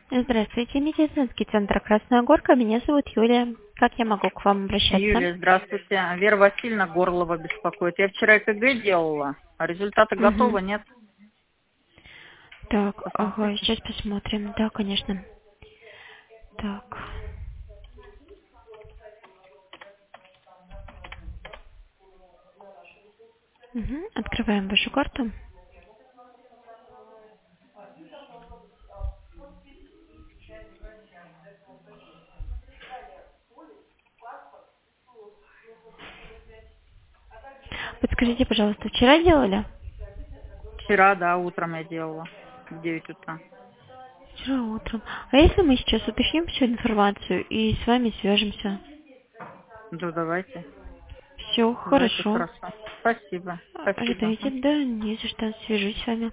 Здравствуйте, медицинский центр «Красная Горка». Меня зовут Юлия. Как я могу к вам обращаться? Юлия, здравствуйте. Вера Васильевна Горлова беспокоит. Я вчера ЭКГ делала, а результаты Угу. готовы, нет? Так, ага, Посмотрите. сейчас посмотрим. Да, конечно. Так. Угу. Открываем вашу карту. Подскажите, пожалуйста, вчера делали? Вчера, да, утром я делала в 9 утра. Вчера утром. А если мы сейчас уточним всю информацию и с вами свяжемся? Да, давайте. Все, Давайте, хорошо. хорошо. Спасибо. Спасибо. Ждайте, да, не за что. Свяжусь с вами.